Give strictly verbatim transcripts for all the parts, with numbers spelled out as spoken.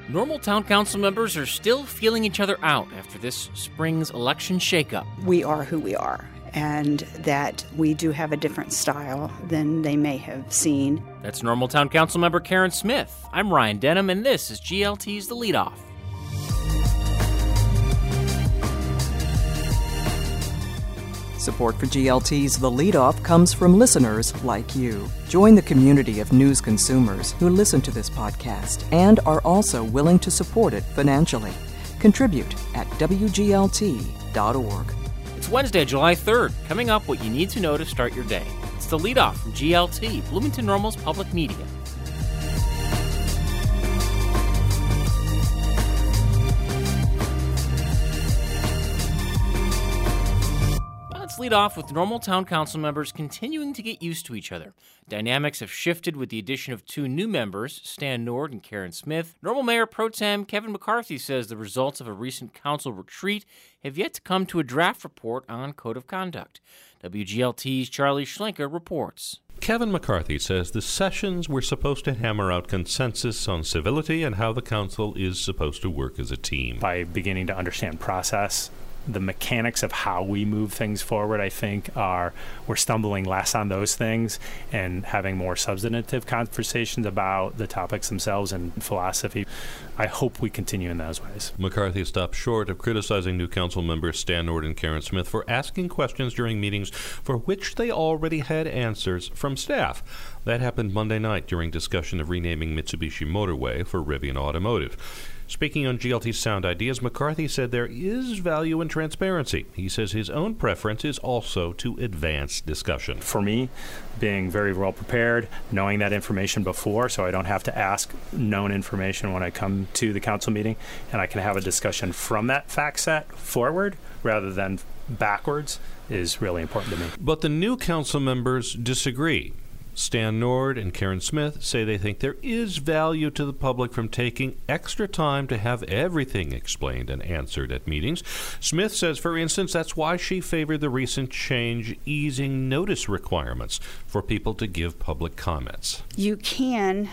Normal Town Council members are still feeling each other out after this spring's election shakeup. We are who we are, and that we do have a different style than they may have seen. That's Normal Town Council member Karen Smith. I'm Ryan Denham, and this is G L T's The Leadoff. Support for G L T's The Leadoff comes from listeners like you. Join the community of news consumers who listen to this podcast and are also willing to support it financially. Contribute at W G L T dot org. It's Wednesday, July third. Coming up, what you need to know to start your day. It's The Leadoff from G L T, Bloomington Normal's public media. Lead off with Normal Town Council members continuing to get used to each other. Dynamics have shifted with the addition of two new members, Stan Nord and Karen Smith. Normal Mayor Pro Tem Kevin McCarthy says the results of a recent council retreat have yet to come to a draft report on code of conduct. W G L T's Charlie Schlenker reports. Kevin McCarthy says the sessions were supposed to hammer out consensus on civility and how the council is supposed to work as a team. By beginning to understand process, the mechanics of how we move things forward, I think, are we're stumbling less on those things and having more substantive conversations about the topics themselves and philosophy. I hope we continue in those ways. McCarthy stopped short of criticizing new council members Stan Nord and Karen Smith for asking questions during meetings for which they already had answers from staff. That happened Monday night during discussion of renaming Mitsubishi Motorway for Rivian Automotive. Speaking on G L T's Sound Ideas, McCarthy said there is value in transparency. He says his own preference is also to advance discussion. For me, being very well prepared, knowing that information before so I don't have to ask known information when I come to the council meeting, and I can have a discussion from that fact set forward rather than backwards is really important to me. But the new council members disagree. Stan Nord and Karen Smith say they think there is value to the public from taking extra time to have everything explained and answered at meetings. Smith says, for instance, that's why she favored the recent change easing notice requirements for people to give public comments. You can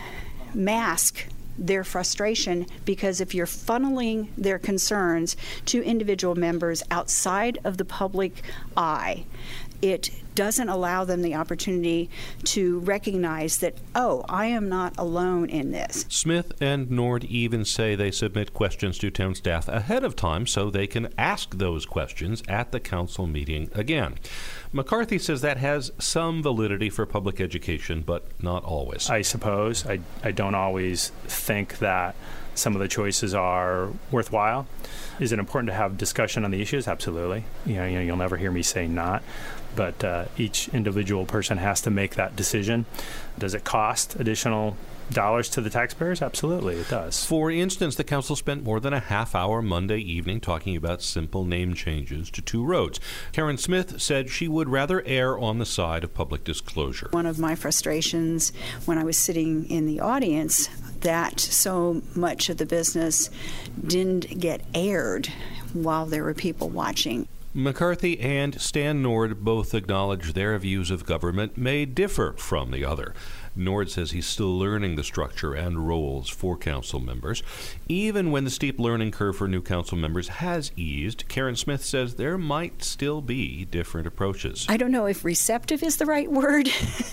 mask their frustration because if you're funneling their concerns to individual members outside of the public eye, it doesn't allow them the opportunity to recognize that, oh, I am not alone in this. Smith and Nord even say they submit questions to town staff ahead of time so they can ask those questions at the council meeting again. McCarthy says that has some validity for public education, but not always. I suppose. I, I don't always think that some of the choices are worthwhile. Is it important to have discussion on the issues? Absolutely. You know, you know you'll never hear me say not. But uh, each individual person has to make that decision. Does it cost additional dollars to the taxpayers? Absolutely, it does. For instance, the council spent more than a half hour Monday evening talking about simple name changes to two roads. Karen Smith said she would rather err on the side of public disclosure. One of my frustrations when I was sitting in the audience that so much of the business didn't get aired while there were people watching. McCarthy and Stan Nord both acknowledge their views of government may differ from the other. Nord says he's still learning the structure and roles for council members. Even when the steep learning curve for new council members has eased, Karen Smith says there might still be different approaches. I don't know if receptive is the right word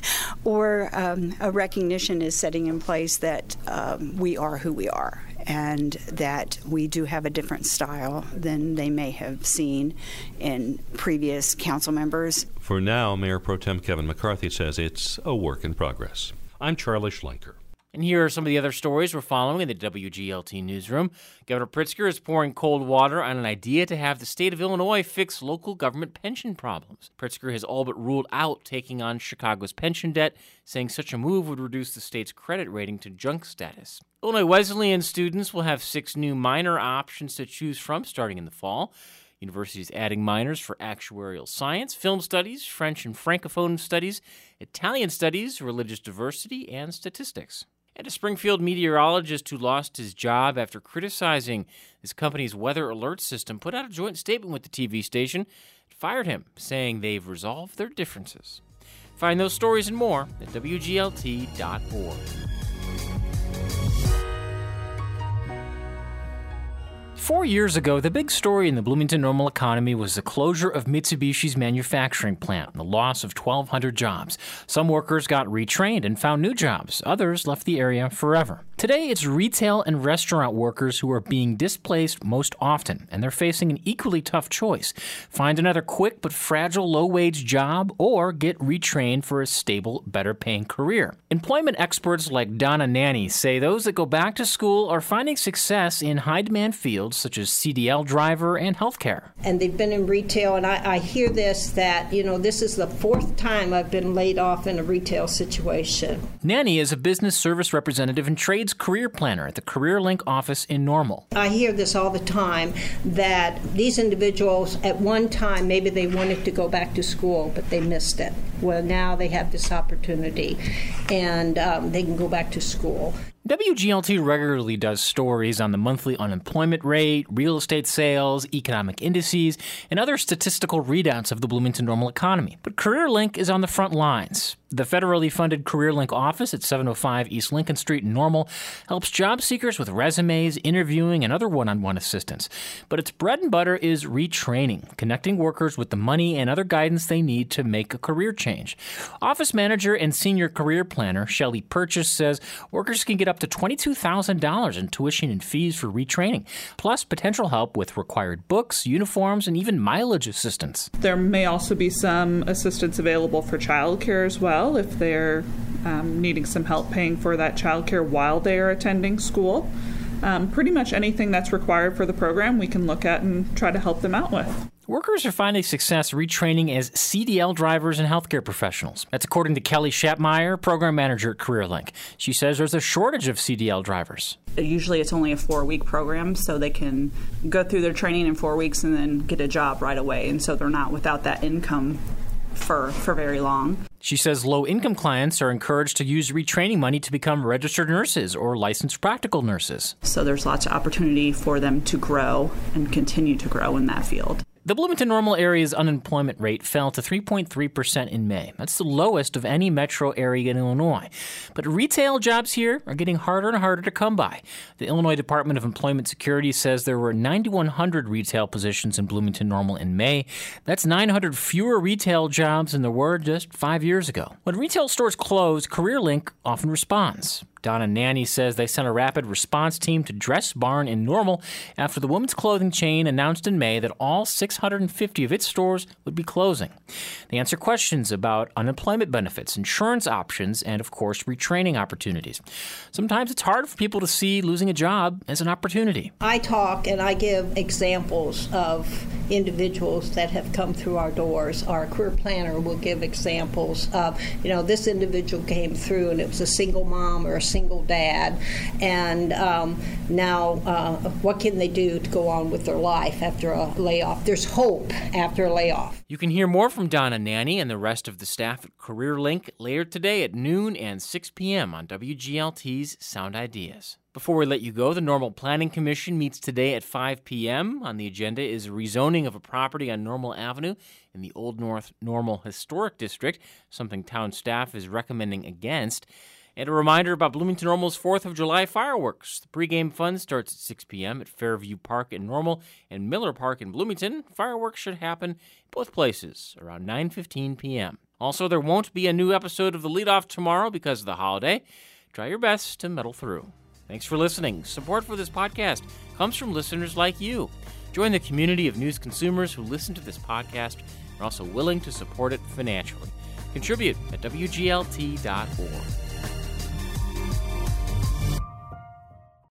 or um, a recognition is setting in place that um, we are who we are, and that we do have a different style than they may have seen in previous council members. For now, Mayor Pro Tem Kevin McCarthy says it's a work in progress. I'm Charlie Schlenker. And here are some of the other stories we're following in the W G L T newsroom. Governor Pritzker is pouring cold water on an idea to have the state of Illinois fix local government pension problems. Pritzker has all but ruled out taking on Chicago's pension debt, saying such a move would reduce the state's credit rating to junk status. Illinois Wesleyan students will have six new minor options to choose from starting in the fall. University is adding minors for actuarial science, film studies, French and Francophone studies, Italian studies, religious diversity, and statistics. And a Springfield meteorologist who lost his job after criticizing his company's weather alert system put out a joint statement with the T V station and fired him, saying they've resolved their differences. Find those stories and more at W G L T dot org. Four years ago, the big story in the Bloomington Normal economy was the closure of Mitsubishi's manufacturing plant and the loss of twelve hundred jobs. Some workers got retrained and found new jobs. Others left the area forever. Today, it's retail and restaurant workers who are being displaced most often, and they're facing an equally tough choice. Find another quick but fragile low-wage job or get retrained for a stable, better-paying career. Employment experts like Donna Nanny say those that go back to school are finding success in high-demand fields such as C D L driver and healthcare. And they've been in retail, and I, I hear this, that, you know, this is the fourth time I've been laid off in a retail situation. Nanny is a business service representative and trades career planner at the CareerLink office in Normal. I hear this all the time, that these individuals at one time, maybe they wanted to go back to school, but they missed it. Well, now they have this opportunity, and um, they can go back to school. W G L T regularly does stories on the monthly unemployment rate, real estate sales, economic indices, and other statistical readouts of the Bloomington Normal economy. But CareerLink is on the front lines. The federally funded CareerLink office at seven oh five East Lincoln Street in Normal helps job seekers with resumes, interviewing, and other one-on-one assistance. But its bread and butter is retraining, connecting workers with the money and other guidance they need to make a career change. Office manager and senior career planner Shelley Purchase says workers can get up to twenty-two thousand dollars in tuition and fees for retraining, plus potential help with required books, uniforms, and even mileage assistance. There may also be some assistance available for childcare as well, if they're um, needing some help paying for that childcare while they are attending school. Um, pretty much anything that's required for the program we can look at and try to help them out with. Workers are finding success retraining as C D L drivers and healthcare professionals. That's according to Kelly Schapmeyer, program manager at CareerLink. She says there's a shortage of C D L drivers. Usually it's only a four-week program, so they can go through their training in four weeks and then get a job right away, and so they're not without that income for, for very long. She says low-income clients are encouraged to use retraining money to become registered nurses or licensed practical nurses. So there's lots of opportunity for them to grow and continue to grow in that field. The Bloomington Normal area's unemployment rate fell to three point three percent in May. That's the lowest of any metro area in Illinois. But retail jobs here are getting harder and harder to come by. The Illinois Department of Employment Security says there were nine thousand one hundred retail positions in Bloomington Normal in May. That's nine hundred fewer retail jobs than there were just five years ago. When retail stores close, CareerLink often responds. Donna Nanny says they sent a rapid response team to Dress Barn in Normal after the women's clothing chain announced in May that all six hundred fifty of its stores would be closing. They answer questions about unemployment benefits, insurance options, and, of course, retraining opportunities. Sometimes it's hard for people to see losing a job as an opportunity. I talk and I give examples of individuals that have come through our doors. Our career planner will give examples of, you know, this individual came through and it was a single mom or a single dad, and um, now uh, what can they do to go on with their life after a layoff? There's hope after a layoff. You can hear more from Donna Nanny and the rest of the staff at CareerLink later today at noon and six p.m. on W G L T's Sound Ideas. Before we let you go, the Normal Planning Commission meets today at five p.m. On the agenda is rezoning of a property on Normal Avenue in the Old North Normal Historic District, something town staff is recommending against. And a reminder about Bloomington Normal's fourth of July fireworks. The pregame fun starts at six p.m. at Fairview Park in Normal and Miller Park in Bloomington. Fireworks should happen both places around nine fifteen p.m. Also, there won't be a new episode of The Leadoff tomorrow because of the holiday. Try your best to muddle through. Thanks for listening. Support for this podcast comes from listeners like you. Join the community of news consumers who listen to this podcast and are also willing to support it financially. Contribute at W G L T dot org.